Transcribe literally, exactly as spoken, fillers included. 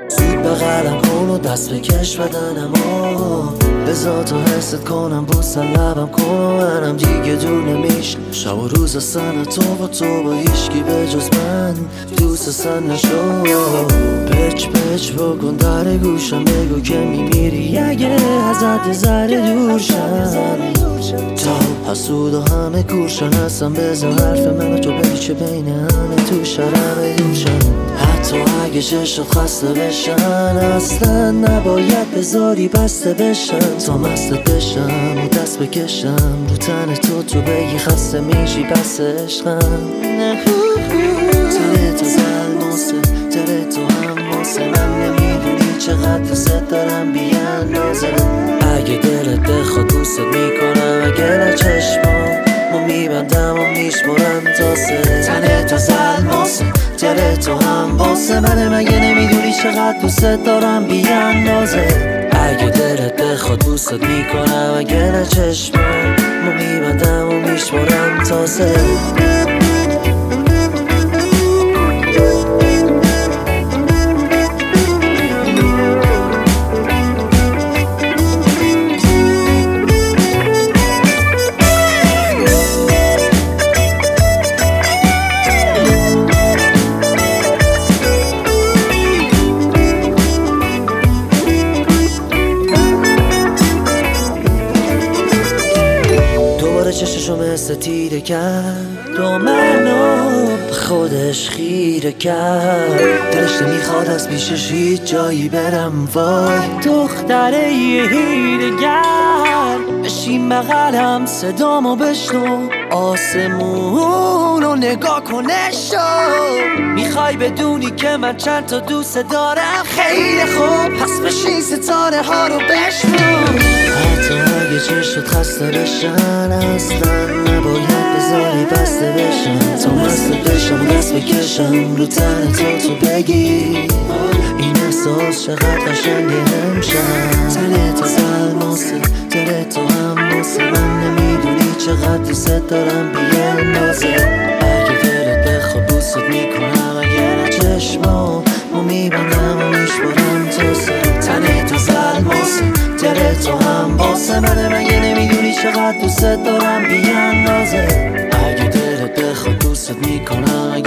زود بغلم کن و دست بکش بدنمو بذار تا حست کنم بوسن لبم کن و منم دیگه دور نمیش شب و روز اصلا تو و تو با هیشگی به جز من دوست اصلا نشو پچ پچ بکن در گوشم بگو که میمیری اگه ازت ذره دور شم تا حسود و همه کورشن هستم بذار حرف من و تو بپیچه بین همه تو شرم دوشن حتی اگه چشت خسته بشن اصلا نباید بذاری بسته بشن تا مستت بشم و دست بکشم رو تن تو تو بگی خسته میشی بس عشقم تنه تو زلماسه تره تو هم واسه من نمیدونی چقدر دوست دارم بیاندازه اگه دلت بخواد دوست میکنم اگه نه چشمامو میبندم و میشمرم تا سه تنه تو زلماسه تره تو هم واسه من مگه نمیدونی چقدر دوست دارم بیاندازه اگه دلت بخواد دوست میکنم اگه نه چشمامو میبندم و میشمرم تا سه چششو مثل تیره کرد و منو به خودش خیره کرد دلش نمیخواد از پیشش هیچ جایی برم وای دختره یه هیره گر بشین بغلم صدامو بشنو آسمون رو نگاه کنشو میخوای بدونی که من چند تا دوست دارم خیلی خوب پس بشین ستاره ها رو بشنو حتی اگه چشت خسته بشن اصلا نباید بذاری بسته بشن تا مستت بشم و دست بکشم رو تن تو تو بگی این احساس چقدر قشنگه امشب تنه تو زلماسه تره تو هم واسه من نمیدونی چقدر دوست دارم بیاندازه اگه دلت بخواد دوست میکنم اگه نه چشمامو میبندم و میشمرم تا سه تنه تو زلماسه تره تو هم واسه من مگه نمیدونی چقدر دوست دارم بیاندازه اگه دلت بخواد دوست میکنم